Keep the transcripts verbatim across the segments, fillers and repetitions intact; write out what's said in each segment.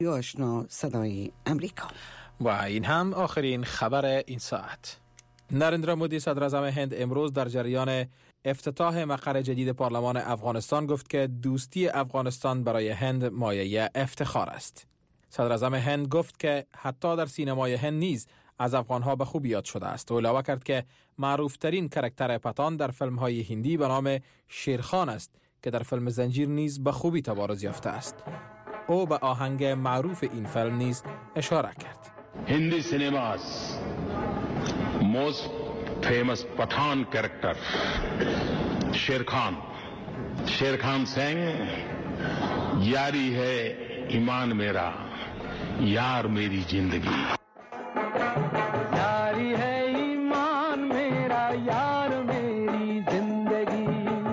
آشنا صدای امریکا. و این هم آخرین خبر این ساعت. نریندرا مودی صدر اعظم هند امروز در جریان افتتاح مقر جدید پارلمان افغانستان گفت که دوستی افغانستان برای هند مایه افتخار است. صدر اعظم هند گفت که حتی در سینمای هند نیز از افغانها به خوبی یاد شده است و علاوه کرد که معروف ترین کاراکتر پتان در فیلم های هندی به نام شیرخان است که در فیلم زنجیر نیز به خوبی تبارز یافته است. او به آهنگ معروف این فیلم نیز اشاره کرد. هندی سینما's most famous Pathan character Sher Khan Sher Khan sang yari hai iman mera yar meri zindagi yari hai iman mera yar meri zindagi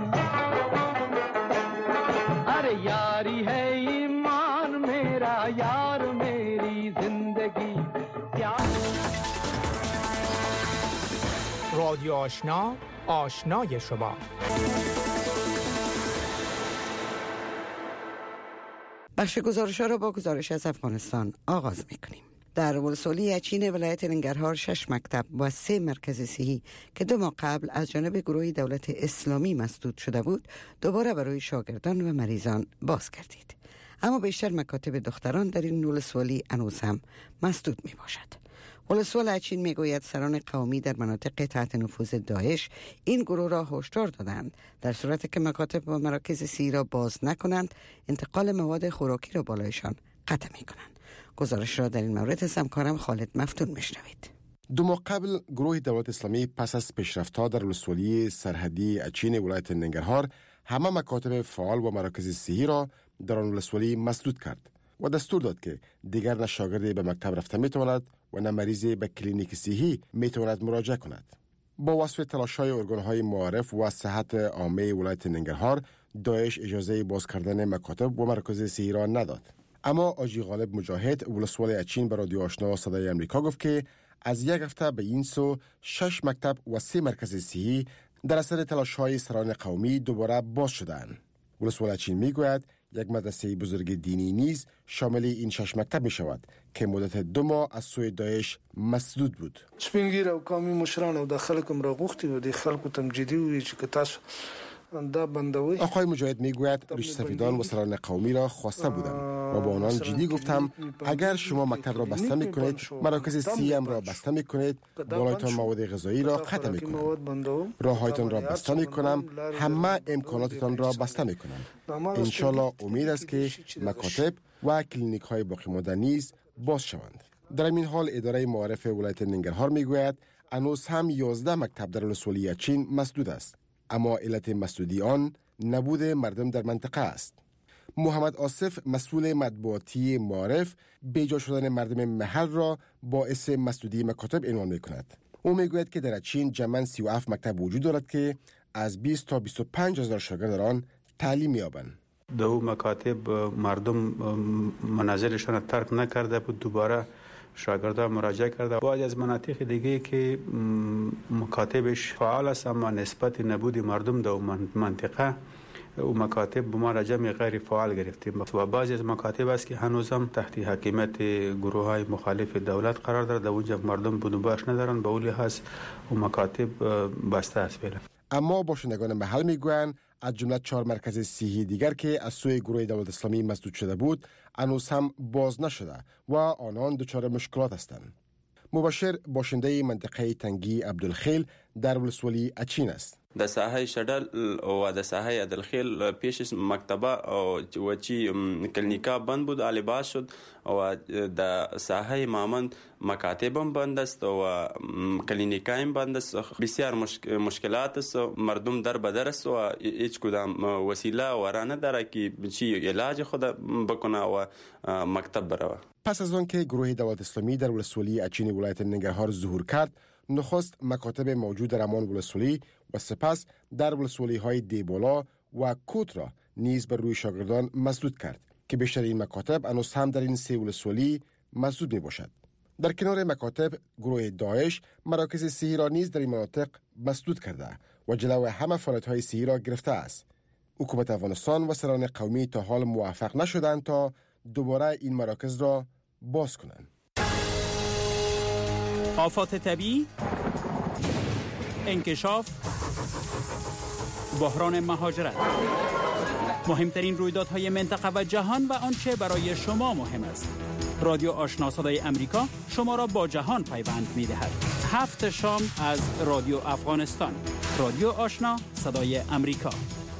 are yari hai iman mera yar meri zindagi رادیو آشنا، آشنای شما. بخش گزارش ها را با گزارش از افغانستان آغاز میکنیم. در ولسوالی اچین ولایت ننگرهار شش مکتب و سه مرکز صحی که دو ماه قبل از جانب گروه دولت اسلامی مسدود شده بود دوباره برای شاگردان و مریضان باز گردید. اما بیشتر مکاتب دختران در این ولسوالی هنوز هم مسدود می باشد. ولسوال اچین میگوید سران قومی در مناطق تحت نفوذ داعش این گروه را هشدار دادند در صورتی که مکاتب و مراکز صحی را باز نکنند انتقال مواد خوراکی را بالایشان قطع می کنند. گزارش را در این مورد از همکارم خالد مفتون میشنوید. دو ماه قبل گروه دولت اسلامی پس از پیشرفت‌ها در ولسوالی سرحدی اچین ولایت ننگرهار همه مکاتب فعال و مراکز صحی را در آن ولسوالی مسدود کرد و دستور داد که دیگر نه شاگردی به مکتب رفته میتواند و نه مریضی به کلینیک صحی میتواند مراجعه کند. با وصف تلاش‌های ارگان‌های معارف و صحت عامه ولایت ننگرهار داعش اجازه باز کردن مکاتب و مراکز صحی را نداد. اما آجی غالب مجاهد ولسوال اچین به رادیو آشنا صدای امریکا گفت که از یک هفته به این سو شش مکتب و سه مرکز صحی در اثر تلاش‌های سران قومی دوباره باز شدند. ولسوال اچین میگوید یک مدرسه بزرگ دینی نیز شامل این شش مکتب می شود که مدت دو ماه از سوی داعش مسدود بود. سپینگیر او قومی مشران او داخل کم را غوختی و دی خلکو تم جدی وی چې تاسو دا بندوي. آقای مجاهد میگوید ریش سفیدان و سران قومی را خواسته بودم و با آنان جدی گفتم اگر شما مکتب را بسته می کنید مراکز صحی هم را بسته می کنید بالایتان مواد غذایی را قطع می کنم راههایتان را بسته می کنم همه امکاناتتان را بسته می کنم. انشالله امید است که مکاتب و کلینیک های باقی مانده نیز باز شوند. در این حال اداره معارف ولایت ننگرهار میگوید هنوز هم یازده مکتب در ولسوالی اچین مسدود است، اما علت مسدودی آن نبود مردم در منطقه است. محمد آصف مسئول مطبوعاتی معارف بیجا شدن مردم محل را باعث مسدودی مکاتب عنوان می‌کند. او میگوید که در اچین جمعاً سی و هفت مکتب وجود دارد که از بیست تا بیست و پنج هزار شاگرد در آن تعلیم یابند. دو مکاتب مردم منازلشان ترک نکرده بود، دوباره شاگردان مراجعه کرده. بعضی از مناطق دیگه که مکاتبش فعال است اما نسبت نبود مردم در منطقه و مکاتب به ما رجم غیر فعال گرفتیم و بعضی از مکاتب است که هنوزم تحت حاکمیت گروه های مخالف دولت قرار دارد، در اونجا مردم بنباش ندارند، به اولی هست و مکاتب بسته است. اما باشندگان محل میگویند از جمله چهار مرکز صحی دیگر که از سوی گروه دولت اسلامی مسدود شده بود هنوز هم باز نشده و آنان دچار مشکلات هستند. مبشر باشنده منطقه تنگی عبدالخیل در ولسوالی اچین است. د ساحه شډل او د ساحه عبدالخیل پیش مکتبه او وچی کلینیکا بند بود، آلی شد و د ساحه مامند مکاتبم بند است و کلینیکایم بند است. بسیار مشکلات است، مردم در بدر است و هیچ کدام وسیله ورانه داره که چی علاج خود بکنه و مکتب بروه. پس از آن که گروه دولت اسلامی در ولسوالی اچین ولایت ننگرهار ظهور کرد، نخست مکاتب موجود در همان ولسوالی و سپس در ولسوالی های دیبولا و کوت را نیز بر روی شاگردان مسدود کرد که بیشتر این مکاتب هنوز هم در این سه ولسوالی مسدود می باشد. در کنار مکاتب گروه داعش مراکز صحی را نیز در این مناطق مسدود کرده و جلو همه فعالیت های صحی را گرفته است. حکومت افغانستان و سران قومی تا حال موفق نشدند تا دوباره این مراکز را باز کنند. آفات طبیعی، انکشاف، بحران مهاجرت، مهمترین رویدادهای منطقه و جهان و آنچه برای شما مهم است. رادیو آشنا صدای امریکا شما را با جهان پیوند می‌دهد. هفت شام از رادیو افغانستان. رادیو آشنا صدای امریکا.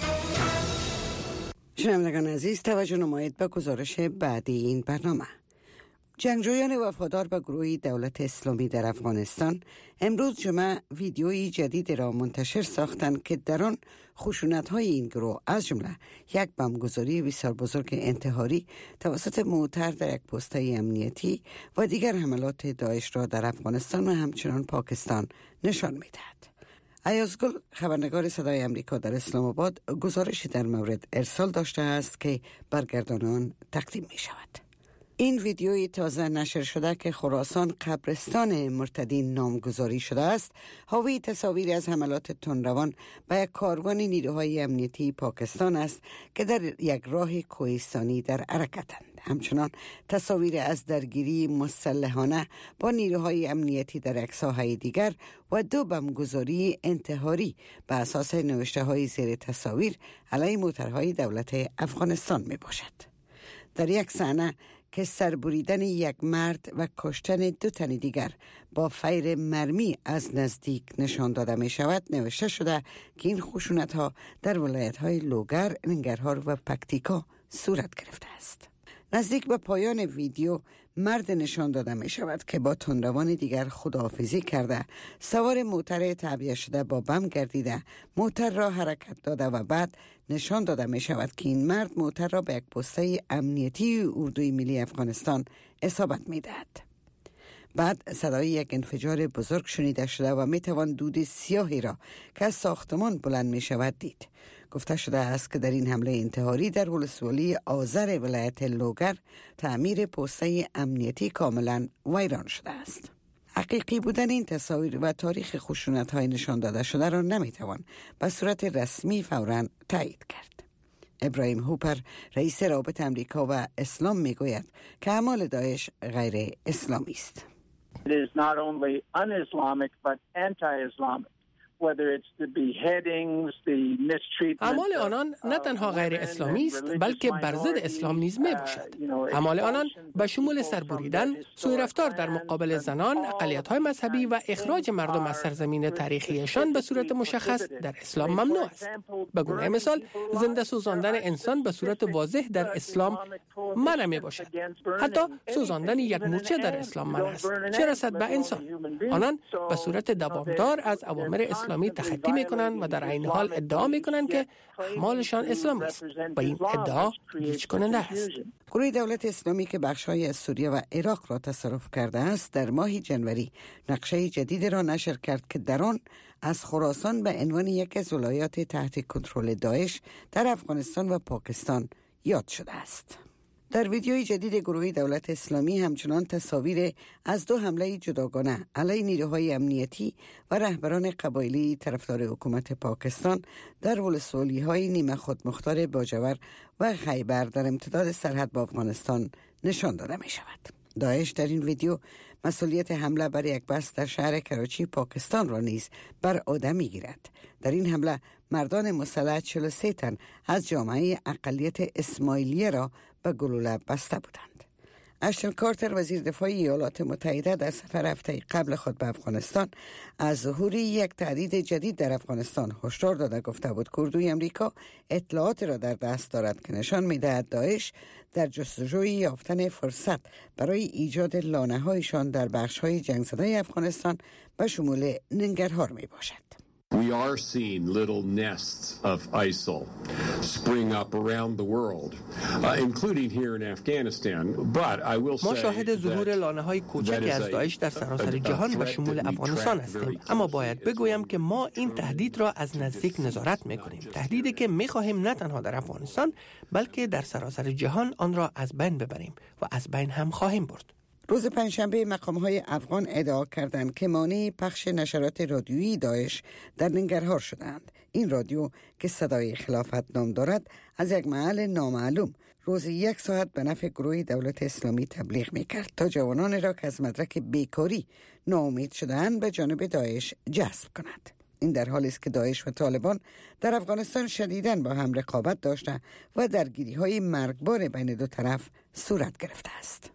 شنوندگان عزیز، توجه نمایید به گزارش بعدی این برنامه. جنگجویان وفادار به گروه دولت اسلامی در افغانستان امروز جمعه ویدیویی جدید را منتشر ساختند که در آن خشونت‌های این گروه از جمله یک بمبگذاری بسیار بزرگ انتحاری توسط موتر در یک پسته امنیتی و دیگر حملات داعش را در افغانستان و همچنان پاکستان نشان می‌دهد. ایازگل خبرنگار صدای امریکا در اسلام آباد گزارشی در مورد ارسال داشته است که برگردانان تقدیم می شود. این ویدیوی تازه نشر شده که خراسان قبرستان مرتدین نامگذاری شده است، حاوی تصاویری از حملات تندروان به یک کاروان نیروهای امنیتی پاکستان است که در یک راه کوهستانی در حرکتند. همچنان تصاویر از درگیری مسلحانه با نیروهای امنیتی در یک ساحه دیگر و دو بمبگذاری انتحاری به اساس نوشته های زیر تصاویر علیه موترهای دولت افغانستان می باشد. در یک صحنه که سربریدن یک مرد و کشتن دو تن دیگر با فیر مرمی از نزدیک نشان داده می شود، نوشته شده که این خشونت ها در ولایت های لوگر، ننگرهار و پکتیکا صورت گرفته است. نزدیک به پایان ویدیو مرد نشان داده می شود که با تندروان دیگر خداحافظی کرده، سوار موتر تعبیه شده با بم گردیده، موتر را حرکت داده و بعد نشان داده می شود که این مرد موتر را به یک پسته امنیتی اردوی ملی افغانستان اصابت می دهد. بعد صدای یک انفجار بزرگ شنیده شده و می توان دود سیاهی را که از ساختمان بلند می شود دید. گفته شده است که در این حمله انتحاری در ولسوالی آذر ولایت لوگر تعمیر پسته امنیتی کاملا ویران شده است. حقیقی بودن این تصاویر و تاریخ خشونت‌های نشان داده شده را نمیتوان به صورت رسمی فوراً تایید کرد. ابراهیم هوپر رئیس رابطه امریکا و اسلام میگوید که اعمال داعش غیر اسلامی است. It is not only un-Islamic but anti-Islamic. اعمال آنان نه تنها غیر اسلامی است بلکه بر ضد اسلام نیز می باشد. اعمال آنان به شمول سربریدن، سوء رفتار در مقابل زنان، اقلیت‌های مذهبی و اخراج مردم از سرزمین تاریخیشان به صورت مشخص در اسلام ممنوع است. به گونه مثال، زنده سوزاندن انسان به صورت واضح در اسلام منع می باشد. حتی سوزاندن یک مورچه در اسلام منع است، چه رسد به انسان. آنان به صورت دوامدار از اوامر اسلام اسلامی تخطی میکنند و در عین حال ادعا میکنند که اعمالشان اسلامی است و این ادعا گیج کننده است. گروه دولت اسلامی که بخش‌های از سوریه و عراق را تصرف کرده است در ماه جنوری نقشه جدید را نشر کرد که در آن از خراسان به عنوان یکی از ولایات تحت کنترل داعش در افغانستان و پاکستان یاد شده است. در ویدیوی جدید گروه دولت اسلامی همچنان تصاویر از دو حمله جداگانه علیه نیروهای امنیتی و رهبران قبایلی طرفدار حکومت پاکستان در ولسوالی‌های نیمه خودمختار باجور و خیبر در امتداد سرحد با افغانستان نشان داده می شود. داعش در این ویدیو مسئولیت حمله بر یک بس در شهر کراچی پاکستان را نیز بر عهده می گیرد. در این حمله مردان مسلح چهل و سه تن از جامعه اقلیت اسماعیلیه را به گلوله بسته بودند. اشتن کارتر وزیر دفاع ایالات متحده در سفر هفته قبل خود به افغانستان از ظهور یک تهدید جدید در افغانستان هشدار داده گفته بود که اردوی امریکا اطلاعات را در دست دارد که نشان می‌دهد داعش در جستجوی یافتن فرصت برای ایجاد لانه‌هایشان در بخش‌های جنگ‌زده افغانستان به شمول ننگرهار میباشد. We are seeing little nests of I S I L spring up around the world, uh, including here in Afghanistan. But I will say ما شاهد ظهور لانه‌های کوچکی از داعش در سراسر جهان و شمول افغانستان هستیم. اما باید بگویم که ما این تهدید را از نزدیک نظارت می‌کنیم. تهدیدی که می‌خواهیم نه تنها در افغانستان بلکه در سراسر جهان آن را از بین ببریم و از بین هم خواهیم برد. روز پنجشنبه مقام‌های افغان ادعا کردند که مانع پخش نشرات رادیویی داعش در ننگرهار شدند. این رادیو که صدای خلافت نام دارد از یک محل نامعلوم روزی یک ساعت به نفع گروه دولت اسلامی تبلیغ میکرد تا جوانان را که از مدرک بیکاری ناامید شده‌اند به جانب داعش جذب کند. این در حالی است که داعش و طالبان در افغانستان شدیداً با هم رقابت داشته و درگیری‌های مرگبار بین دو طرف صورت گرفته است.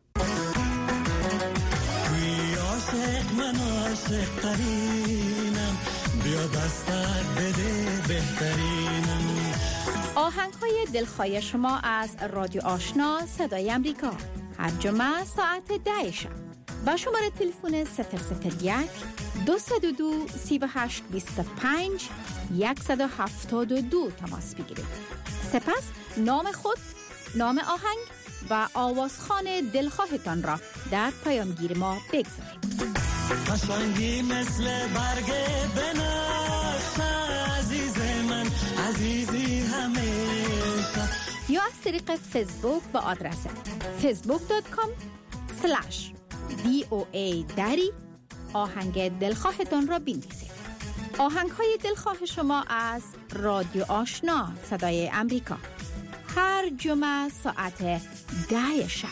آهنگ‌های دلخواه شما از رادیو آشنا صدای امریکا هر جمعه ساعت ده شب با شماره تلفن صفر صفر یک دو صفر دو سه هشت دو پنج صفر هفت دو تماس بگیرید. سپس نام خود، نام آهنگ و آوازخوان دلخواهتان را در پیامگیر ما بگذارید. قشنگی مثل برگ بنفش عزیز من عزیزی همیشه، یا از طریق فیسبوک با آدرس فیسبوک دات کام سلش دی او ای دری آهنگ دلخواهتان را بنویسید. آهنگ های دلخواه شما از رادیو آشنا صدای امریکا هر جمعه ساعت ده شب.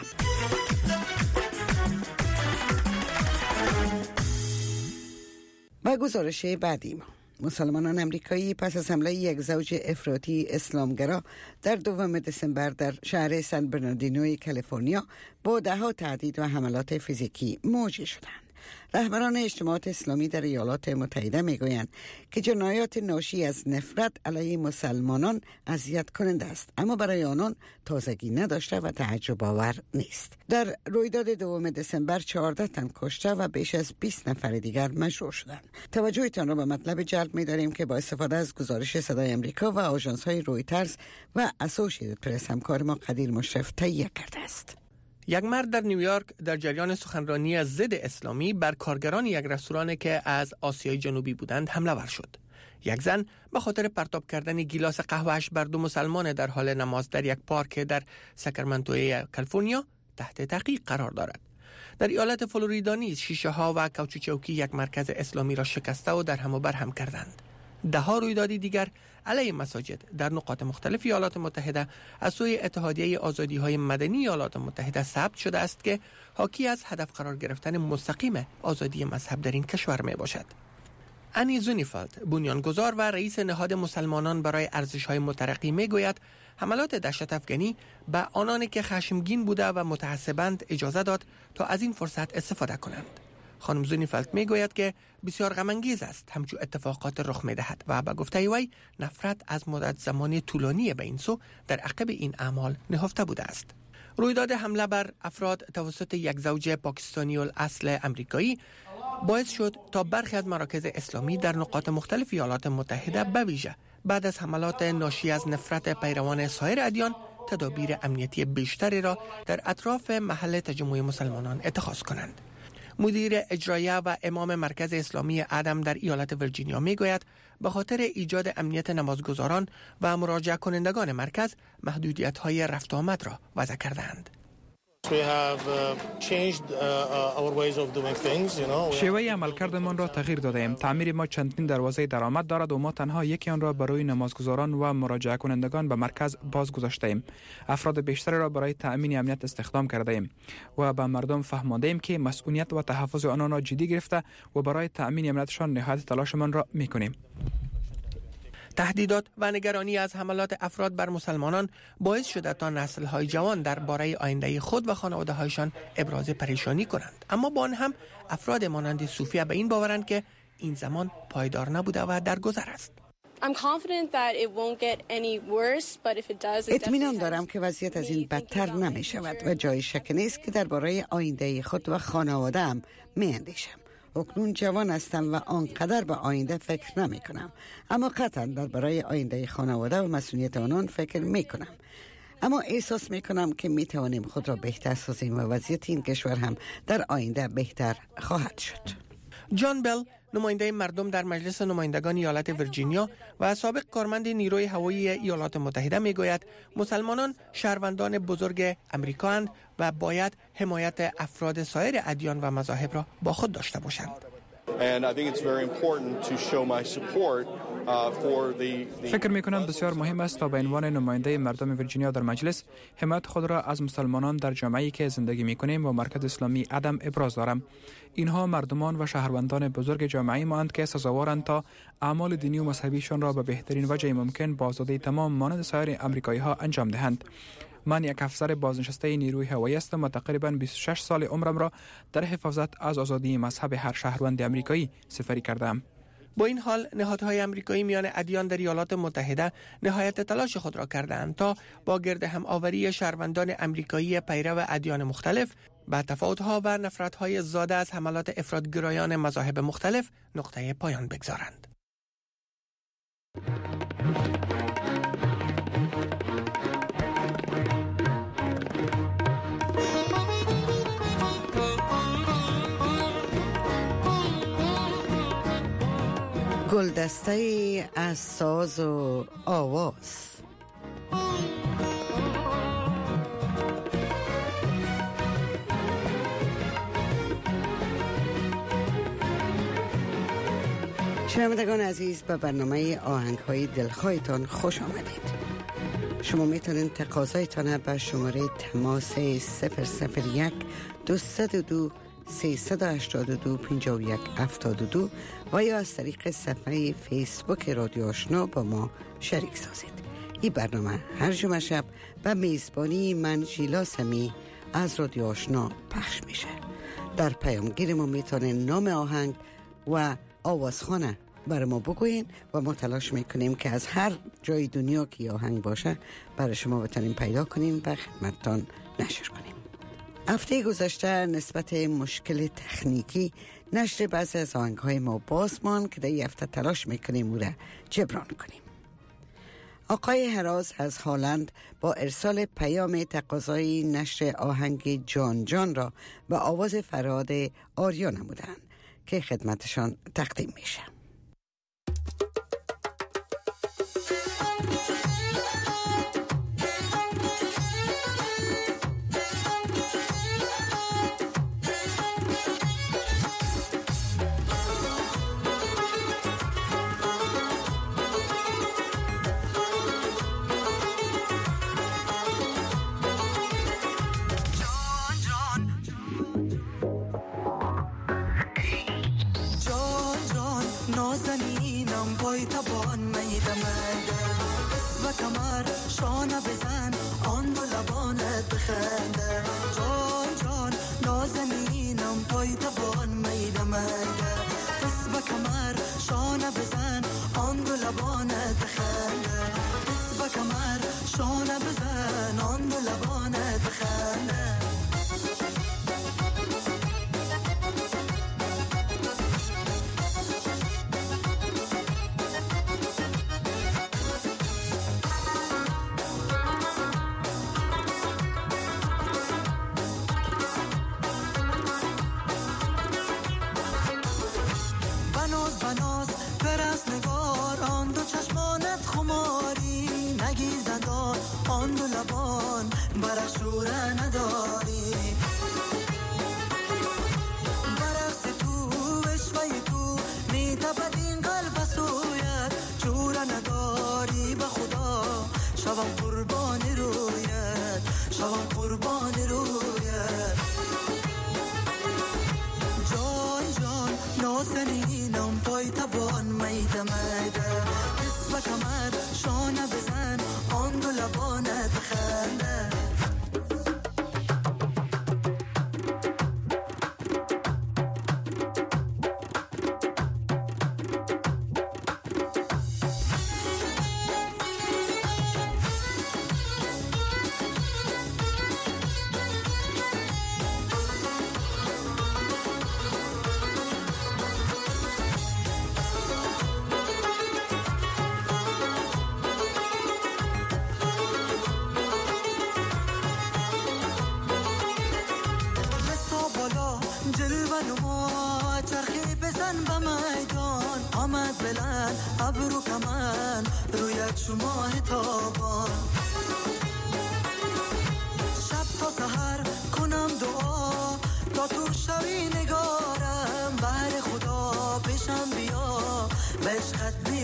و گزارش بعدی ما: مسلمانان امریکایی پس از حمله یک زوج افراطی اسلامگرا در دوم دسامبر در شهر سن برناردینوی کالیفرنیا با ده‌ها تهدید و حملات فیزیکی مواجه شدند. رهبران اجتماعات اسلامی در ایالات متحده میگویند که جنایات ناشی از نفرت علیه مسلمانان اذیت کننده است، اما برای آنان تازگی نداشته و تعجب آور نیست. در رویداد دوم دسامبر چهارده تن کشته و بیش از بیست نفر دیگر مجروح شدند. توجهتان را به مطلب جلب می‌داریم که با استفاده از گزارش صدای امریکا و آژانس‌های رویترز و اسوسییتد پرس همکار ما قدیر مشرف تهیه کرده است. یک مرد در نیویورک در جریان سخنرانی ضد اسلامی بر کارگران یک رستوران که از آسیای جنوبی بودند حمله ور شد. یک زن به خاطر پرتاب کردن گیلاس قهوه‌اش بر دو مسلمان در حال نماز در یک پارک در ساکرامنتو کالیفرنیا تحت تحقیق قرار دارد. در ایالت فلوریدا نیز شیشه ها و کوچوچوکی یک مرکز اسلامی را شکسته و در هم و بر هم کردند. ده ها رویدادی دیگر علیه مساجد در نقاط مختلف ایالات متحده از سوی اتحادیه آزادی‌های مدنی ایالات متحده ثبت شده است که حاکی از هدف قرار گرفتن مستقیم آزادی مذهب در این کشور می باشد. انی زونیفالد، بنیانگذار و رئیس نهاد مسلمانان برای ارزش‌های مترقی میگوید حملات دهشت افغانی به آنانی که خشمگین بوده و متعصبند اجازه داد تا از این فرصت استفاده کنند. خانم زونیفالد میگوید که بسیار غم انگیز است همچون اتفاقات رخ میدهد و به گفته وی نفرت از مدت زمان طولانی به این سو در عقب این اعمال نهفته بوده است. رویداد حمله بر افراد توسط یک زوج پاکستانی الاصل امریکایی باعث شد تا برخی از مراکز اسلامی در نقاط مختلف ایالات متحده به ویژه بعد از حملات ناشی از نفرت پیروان سایر ادیان تدابیر امنیتی بیشتری را در اطراف محل تجمع مسلمانان اتخاذ کنند. مدیر اجرایی و امام مرکز اسلامی ادم در ایالت ویرجینیا میگوید به خاطر ایجاد امنیت نمازگزاران و مراجعه کنندگان مرکز محدودیت‌های رفت و آمد را وضع کردند. شیوه عملکردمان را تغییر دادیم. تعمیر ما چندین دروازه درآمد دارد و ما تنها یکی آن را برای نمازگزاران و مراجعه کنندگان به مرکز باز گذاشته ایم. افراد بیشتری را برای تأمین امنیت استخدام کرده ایم و به مردم فهمانده ایم که مسئولیت و تحفظ آنان را جدی گرفته و برای تأمین امنیتشان نهایت تلاشمان را میکنیم. تهدیدات و نگرانی از حملات افراد بر مسلمانان باعث شده تا نسل‌های جوان درباره آینده خود و خانواده‌هایشان ابراز پریشانی کنند، اما با آن هم افراد مانند صوفیه به این باورند که این زمان پایدار نبوده و درگذر است. اطمینان دارم که وضعیت از این بدتر نمی شود و جای شک نیست که درباره آینده خود و خانواده‌ام می اندیشم. اکنون جوان هستم و آنقدر به آینده فکر نمی کنم، اما قطعا درباره آینده خانواده و مسئولیت آنان فکر می کنم. اما احساس می کنم که می توانیم خود را بهتر سازیم و وضعیت این کشور هم در آینده بهتر خواهد شد. جان بل، نماینده مردم در مجلس نمایندگان ایالت ویرجینیا و سابق کارمند نیروی هوایی ایالات متحده میگوید مسلمانان شهروندان بزرگ امریکااند و باید حمایت افراد سایر ادیان و مذاهب را با خود داشته باشند. And I think it's very important to show my support فکر می کنم بسیار مهم است تا به عنوان نماینده مردم ویرجینیا در مجلس حمایت خود را از مسلمانان در جامعه‌ای که زندگی می کنیم و مرکز اسلامی عدم ابراز دارم. اینها مردمان و شهروندان بزرگ جامعه ما اند که سزاوارند تا اعمال دینی و مذهبیشان را به بهترین وجه ممکن با آزادی تمام مانند سایر آمریکایی ها انجام دهند. من یک افسر بازنشسته نیروی هوایی هستم و تقریباً بیست و شش سال عمرم را در حفاظت از آزادی مذهب هر شهروند آمریکایی سپری کردم. با این حال نهادهای آمریکایی میان ادیان در ایالات متحده نهایت تلاش خود را کردند تا با گرد هم آوری شهروندان آمریکایی پیرو ادیان مختلف با تفاوت‌ها و نفرت‌های زاده از حملات افراط‌گرایان مذاهب مختلف نقطه پایان بگذارند. گلدسته از ساز و آواز. شنوندگان عزیز، به برنامه آهنگ‌های دلخواهتان خوش آمدید. شما میتونید تقاضایتان به شماره تماس صفر صفر یک دویست و دو سیصد و هشتاد و دو پنجاه و یک هفتاد و دو و یا از طریق صفحه فیسبوک رادیو آشنا با ما شریک سازید. این برنامه هر جمعه شب به میزبانی من ژیلا سمی از رادیو آشنا پخش میشه. در پیامگیر ما میتونید نام آهنگ و آوازخانه برای ما بگوین و ما تلاش میکنیم که از هر جای دنیا که آهنگ باشه برای شما بتونیم پیدا کنیم و خدمتتان نشر کنیم. هفته گذشته نسبت مشکل تکنیکی نشر بعضی از آهنگ‌های ما باز ماند که در این هفته تلاش میکنیم او را جبران کنیم. آقای هراز از هالند با ارسال پیام تقاضای نشر آهنگ جان جان را به آواز فرهاد آریا نمودند که خدمتشان تقدیم میشه.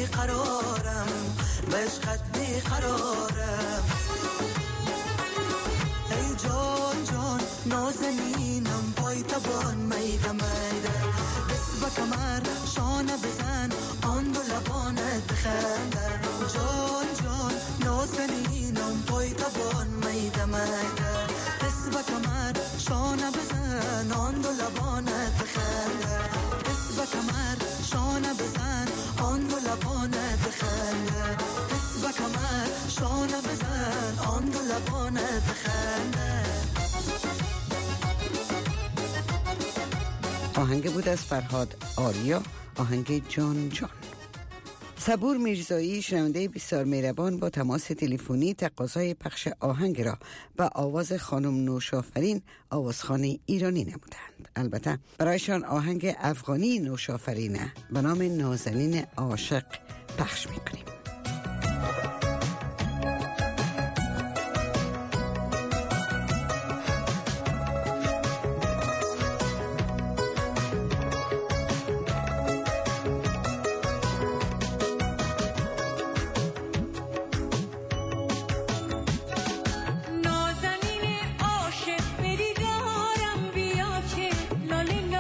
بیقرارم به عشقت بیقرارم ای جان جان نازنینم پای تبان میده میده دست به کمر شانه بزن آن دو لبانت بخنده جان جان نازنینم پای تبان میده میده دست به کمر شانه بزن آن دو لبانت بخنده دست به کمر شانه بزن آن دو لبانت بخنده دست به کمر شانه بزن آن دو لبانت بخنده. آهنگ بود از فرهاد آریا، آهنگ جان جان. صبور میرزایی شنونده بسیار مهربان با تماس تلفنی تقاضای پخش آهنگ را با آواز خانم نوشافرین آوازخوان ایرانی نمودند. البته برایشان آهنگ افغانی نوشافرینه به نام نازنین عاشق پخش میکنیم.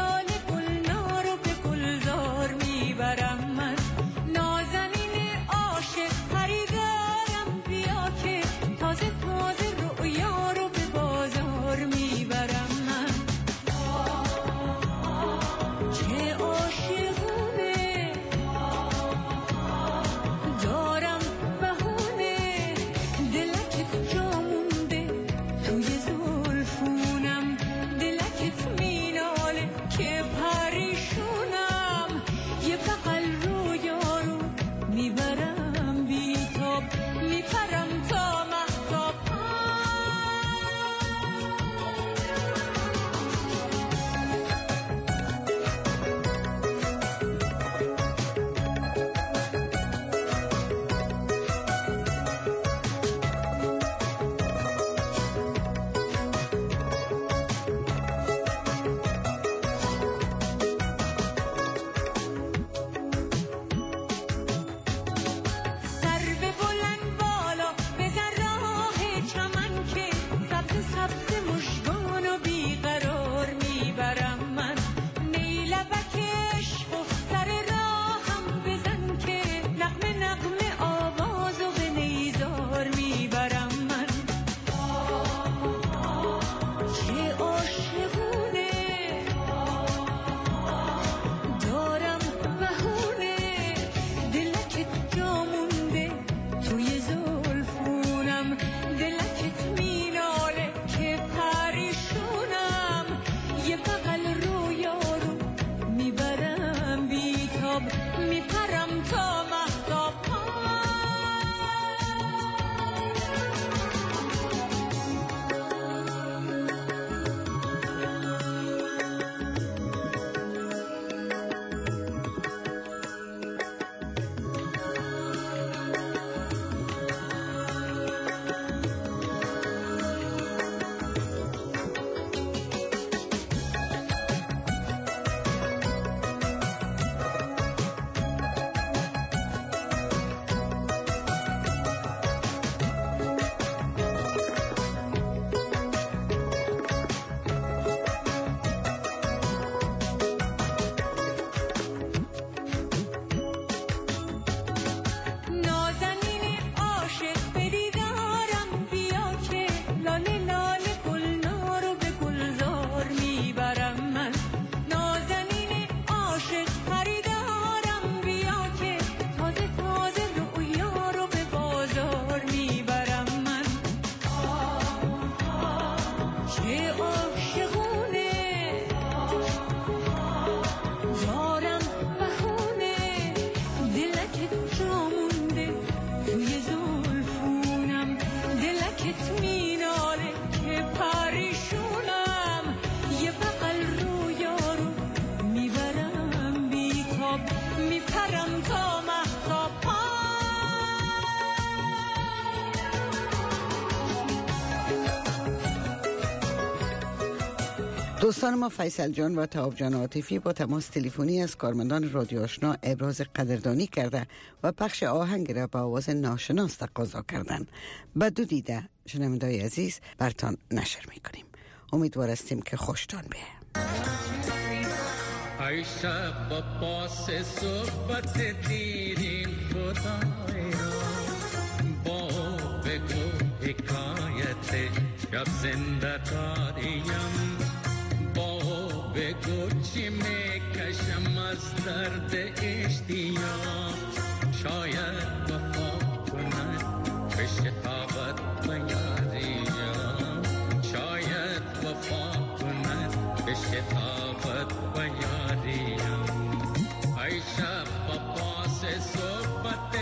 نازنین دوستان ما فیصل جان و تهاب جان عاطفی با تماس تلفنی از کارمندان رادیو آشنا ابراز قدردانی کرده و پخش آهنگ را با آواز ناشناس تقاضا کردند. با دو دیده شنونده‌های عزیز برتان نشر میکنیم. امیدوار هستیم که خوشتان بیه. ای شب با پاس صحبت دیرین خدای را با بگو حکایت شب زنده کاریم، با بگو چی میکشم از درد اشتیاق، شاید وفا کند به شتابت و یاریم، شاید وفا کند به شتابت و یاریم. ای شب با پاس صحبت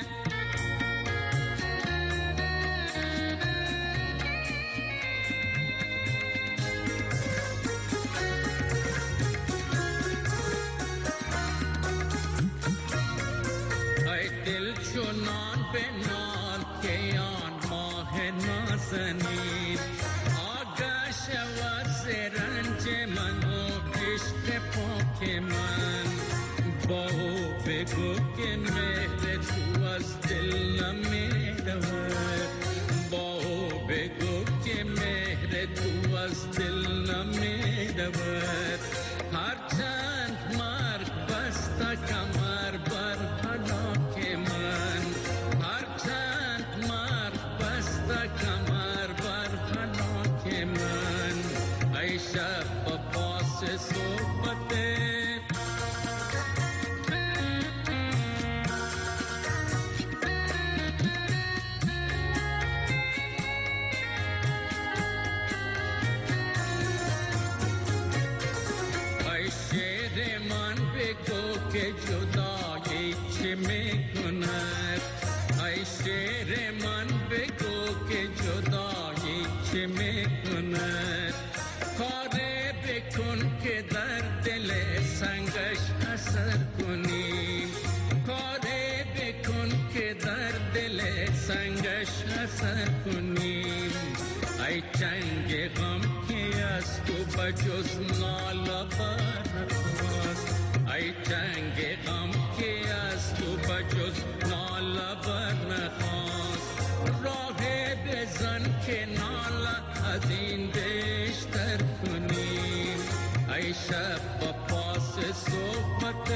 چونان به نان که آن ماه نازنین آگاه شود ز رنج من و عشق پاک من، با او بگو که مهر تو از دل نمی رود، با او بگو که مهر تو از دل نمی رود. هرچند مرگ بسته کمر بر هلاک من، هرچند مرگ بسته کمر بر هلاک من. ای شب با پاس صحبت که جدایی چه میکند، ای شعر من بگو که جدایی چه میکند. کاری بکن که در دل سنگش اثر کنی، کاری بکن که در دل سنگش اثر کنی. ای جنگ غم که از تو بجز ناله برخواست، ای جنگ غم که از تو بجز ناله بر نخواست. راه بزن که ناله از این بیشتر کنیم. ای شب با پاس صحبت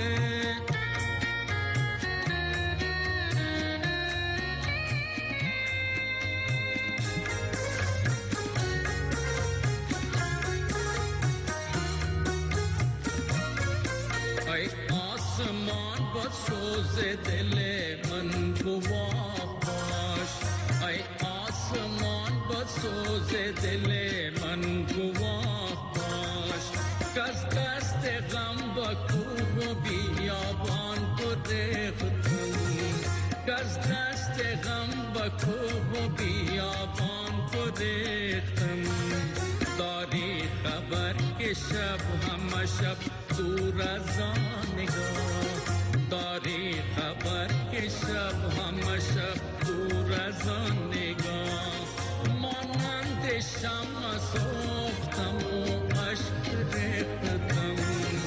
آسمان با سوز دل من گواه باش، ای آسمان با سوز دل من گواه باش. کس دست غم با کوه و بیابان گریختم، کس دست غم با کوه و بیابان گریختم. داری خبر که شب همه شب دور از آن نگاه، داری خبر که شب همه شب دور از آن نگاه. مانند شمع سوختم و عشق ریختم،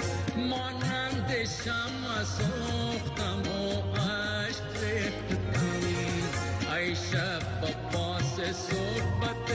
مانند شمع سوختم و عشق ریختم. ای شب با پاس صحبت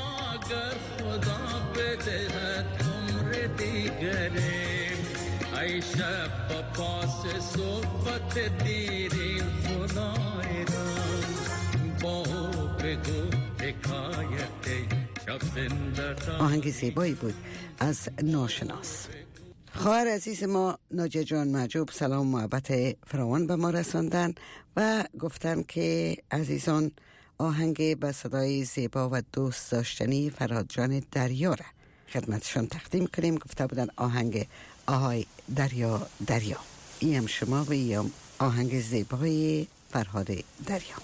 ای شب با پاس صحبت دیرین خدای رام با بگو حکایت شب زندگان. آهنگ زیبایی بود از ناشناس. خواهر عزیز ما ناجیه جان محجوب سلام و محبت فراوان به ما رساندن و گفتن که عزیزان آهنگ به صدای زیبا و دوست داشتنی فرهاد جان دریا را خدمتشان تقدیم کنیم. گفته بودن آهنگ آهای دریا دریا. ایم شما و ایم آهنگ زیبای فرهاد دریا.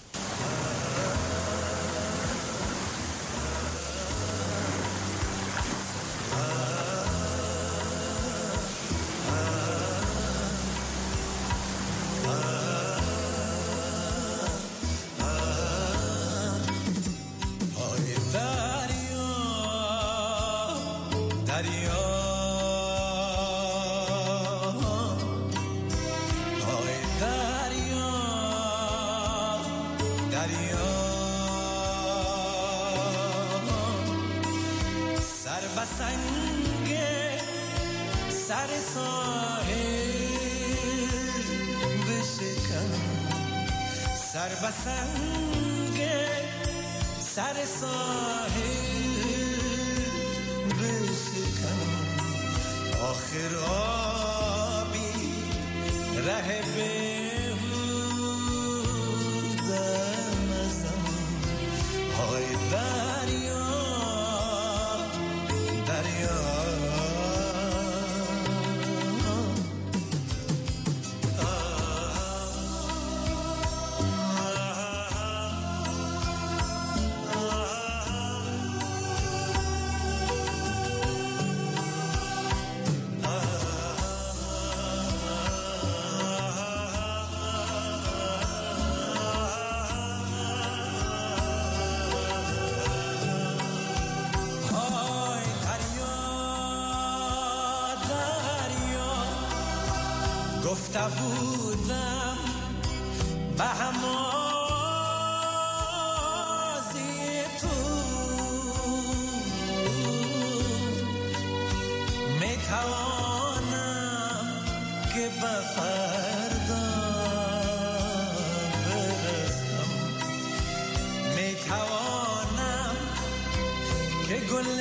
گفته بودم به همازی تو میتوانم که به فردا برسم، میتوانم که گل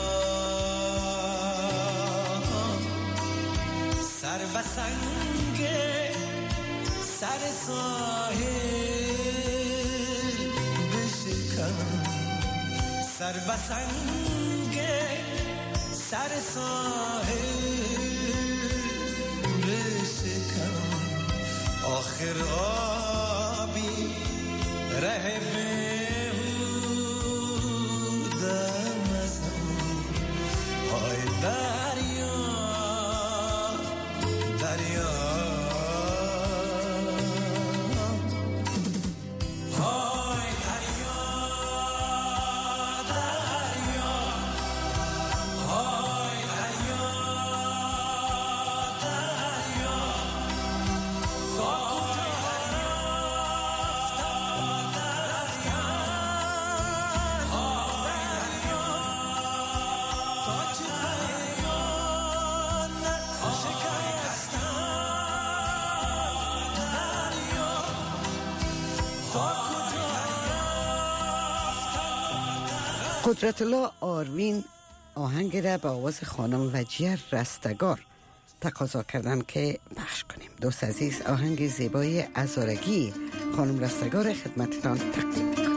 سر به سنگ سر ساحل بشکن سر بسنگ سر ساحل بشکن آخر آبی ره بهودم ازم های دریا دریا های دریا دریا های دریا دریا قدرت الله آروین آهنگ را به آواز خانم وجیه رستگار تقاضا کردن که پخش کنیم. دوست عزیز، آهنگ زیبای عذارگی خانم رستگار خدمتتان تقدیم می‌کنیم.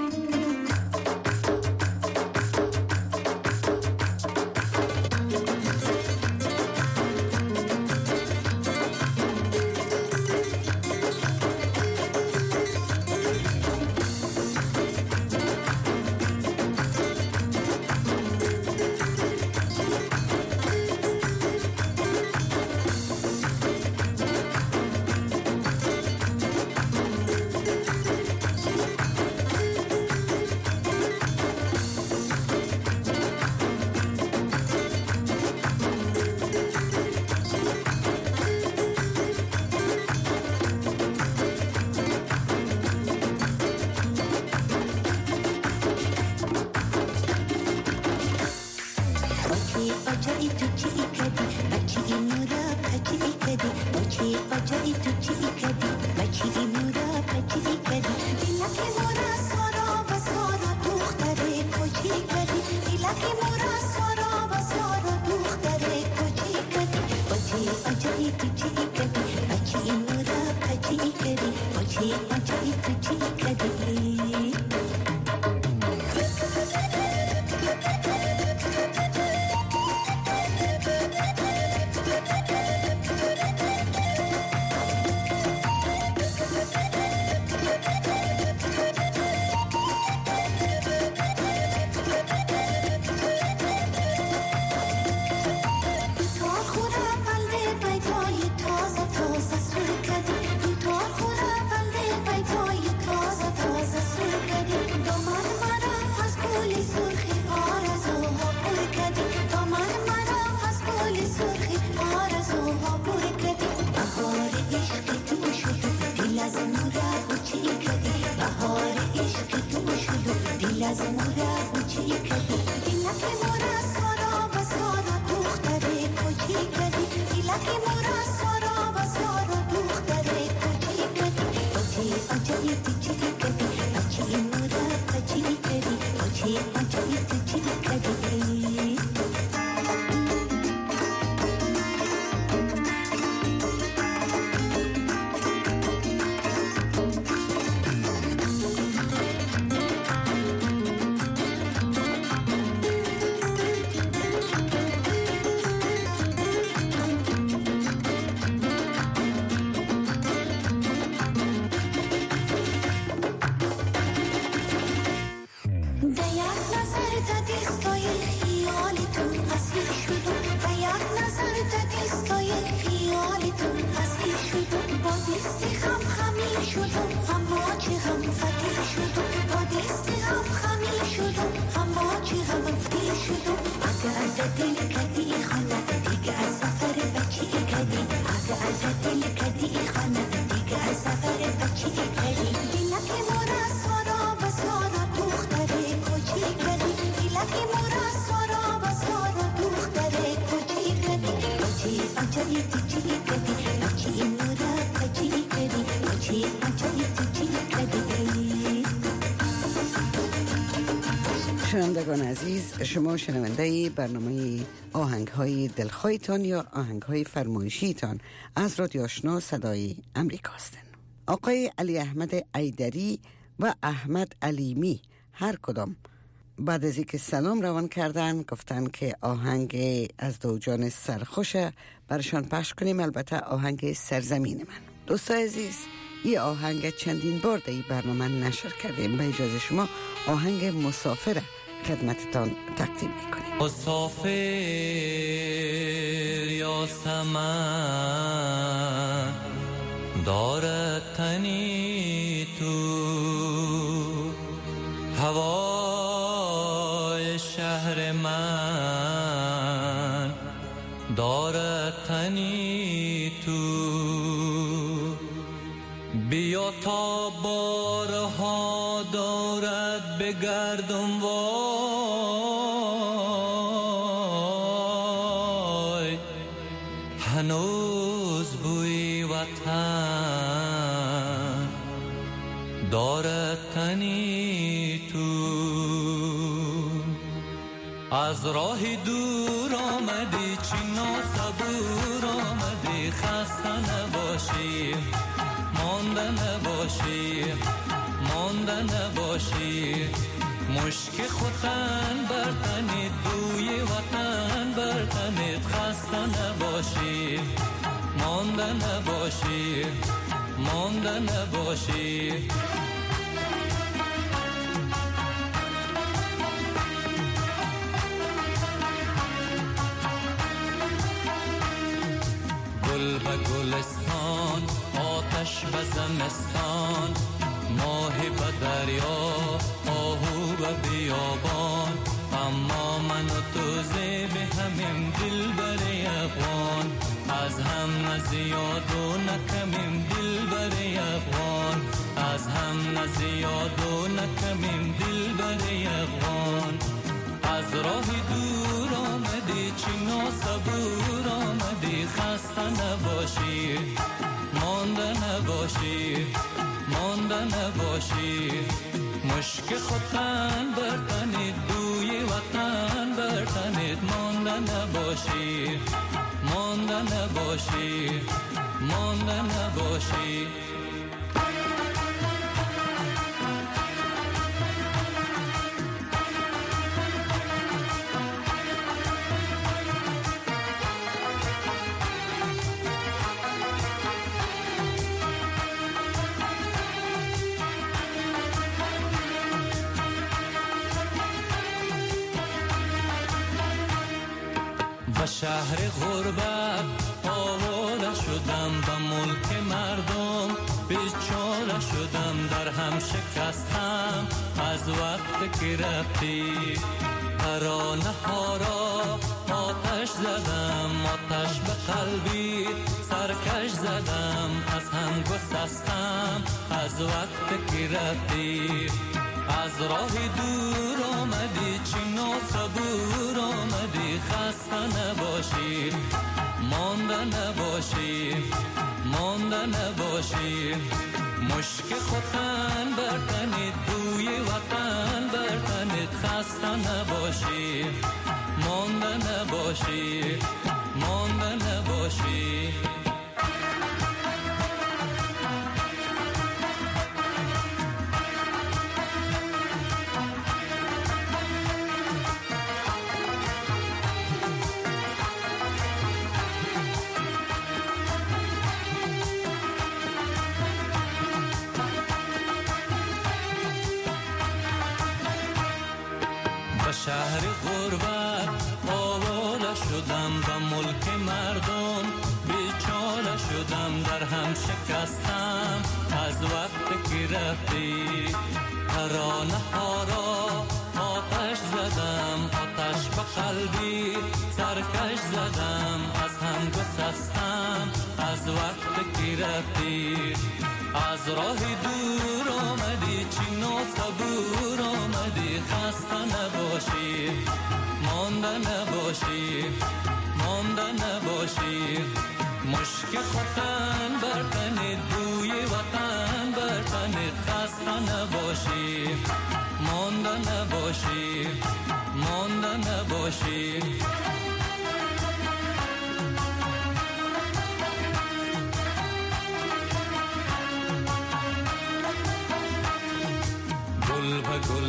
شنوندگان عزیز، شما شنونده برنامه آهنگ های دلخواهتان یا آهنگ های فرمایشیتان از رادیو آشنا صدای امریکا هستند. آقای علی احمد ایدری و احمد علیمی هر کدام بعد از اینکه سلام روان کردن گفتن که آهنگ از دوجان سرخوش برشان پخش کنیم، البته آهنگ سرزمین من. دوستای عزیز، این آهنگ چندین بار در این برنامه نشر کردیم. به اجازه شما آهنگ مسافر خدمتتان تقدیم میکنیم. مسافر یا سمن دارد تنی تو، هوای شهر من دارد تنی تو. بیا تا بارها دارد بگردم وای، هنوز بوی وطن دارد تنی تو. از راه دور آمدی چی ناصبور آمدی، خسته نباشی مانده نباشی مانده نباشی. مشک خوتن برتنید بوی وطن برتنید، خسته نباشی مانده نباشی مانده نباشی. گل به گلستان آتش به زمستان، ماه به دریا آهو به بیابان. اما من و تو زیب همیم دل بری افغان، از هم نزیاد و نکمیم دل بری افغان، از هم نزیاد و نکمیم دل بری افغان. از راه دور آمدی چی ناصبور آمدی، خسته نباشی مانده نباشی مانده نباشی. مشک خوتن برتنید بوی وطن برتنید، مانده نباشی مانده نباشی مانده نباشی. به شهر غربت آواره شدم، به ملک مردم بیچاره شدم. در هم شکستم از وقت که رفتی، ترانه ها را آتش زدم آتش به قلبی سرکش زدم. از هم گسستم از وقت که رفتی، از راه دور آمدی چی ناصبور آمدی، خسته نباشی مانده نباشی مانده نباشی. مشک خوتن برتنید بوی وطن برتنید، خسته نباشی مانده نباشی مانده نباشی. به شهر غربت آواره شدم، به ملک مردم بیچاره شدم. در هم شکستم از وقت که رفتی، ترانه ها را آتش زدم آتش به قلبی سرکش زدم. از هم گسستم از وقت که رفتی، از راه دور آمدی چی ناصبور آمدی، خسته نباشی مانده نباشی مانده نباشی. مشک خوتن برتنید بوی وطن برتنید، خسته نباشی مانده نباشی مانده نباشی.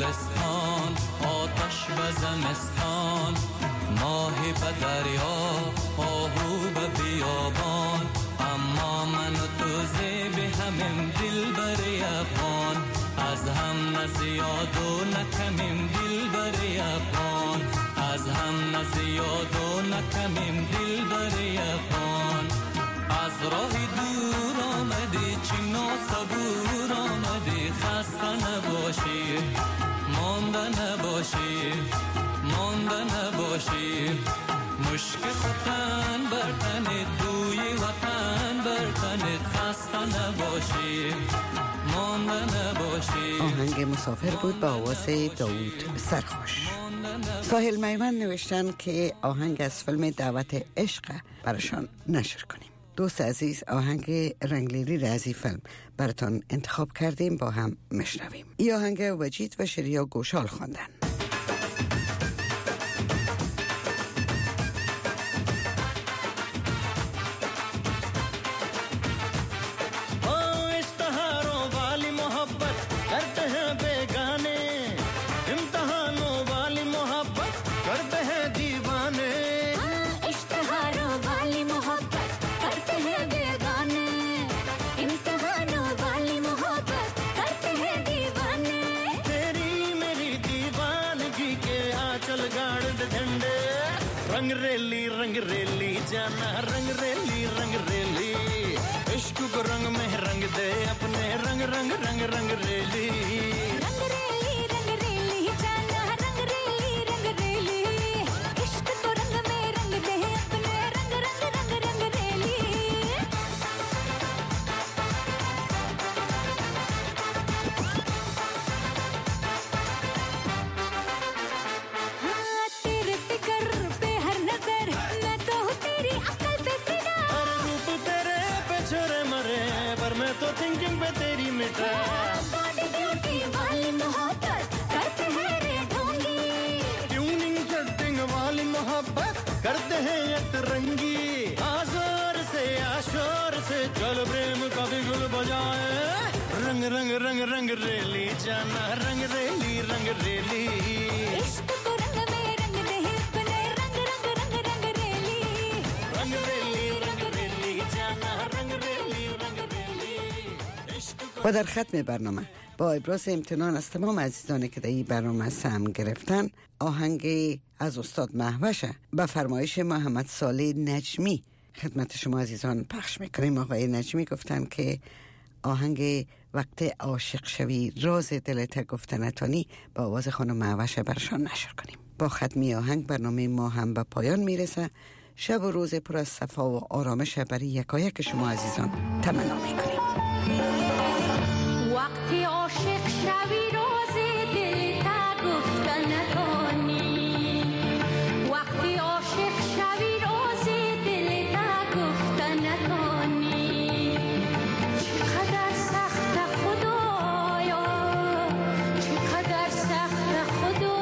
گلستان آتش به زمستان ماه به دریا آهو به بیابان اما من و تو زیب همیم دل بر افغان از هم نزیاد و نکمیم دل بر افغان از هم نزیاد و نکمیم دل بر افغان از راه دور آمدی چنا صبور آمدی خسته نباشی مانده نباشی مانده نباشی مشک خوتن بر تنت دوی وطن بر تنت خسته نباشی مانده نباشی. آهنگ مسافر بود با آواز داوود سرخوش. ساحل میمن نوشتن که آهنگ از فیلم دعوت عشق براشان نشر کنیم. دوست عزیز آهنگ رنگلیری را از این فیلم براتان انتخاب کردیم، با هم مشنویم. این آهنگ وجید و شریا گوشال خواندن. रंग रेली रंग रेली जाना रंग रेली रंग रेली इश्क को रंग में रंग दे अपने रंग रंग रंग रंग रेली रंग रेली रंग रेली जाना रंग रेली रंग रेली इश्क को रंग में रंग दे अपने रंग रंग रंग रंग रेली हाँ तेरे फिकर पे हर नजर मैं तो हूँ तेरी अक्ल पे फिदा हर रूप तेरे पे छोरे मरे पर मैं तो थिंकिंग पे तेरी मिटा बॉडी ब्यूटी वाली मोहब्बत करते हैं रे ढोंगी ट्यूनिंग सेटिंग वाली मोहब्बत करते हैं अतरंगी आज़ोर से आशोर से चल प्रेम का भी गुल बजाए रंग रंग रंग रंग रेली जाना रंग रेली रंग रेली इश्क को रंग में रंग दे अपने रंग रंग रंग रंग रेली रंग रेली रंग रेली जाना रंग रेली रंग रेली इश्क و در ختم برنامه با ابراز امتنان از تمام عزیزانی که در این برنامه سهم گرفتن، آهنگ از استاد مهوشه به فرمایش محمد صالح نجمی خدمت شما عزیزان پخش میکنیم. آقای نجمی گفتن که آهنگ وقت عاشق شوی راز دلت گفته نتانی با آواز خانم مهوشه برشان نشر کنیم. با ختمی آهنگ برنامه ما هم به پایان میرسه. شب و روز پر از صفا و آرامش برای یکایک شما عزیزان تمنا میکنیم. وقتی عاشق شوی راز دل تا گفته نتانی وقتی عاشق شوی راز دل تا گفته نتانی چقدر سخت خدایا چقدر سخت خدایا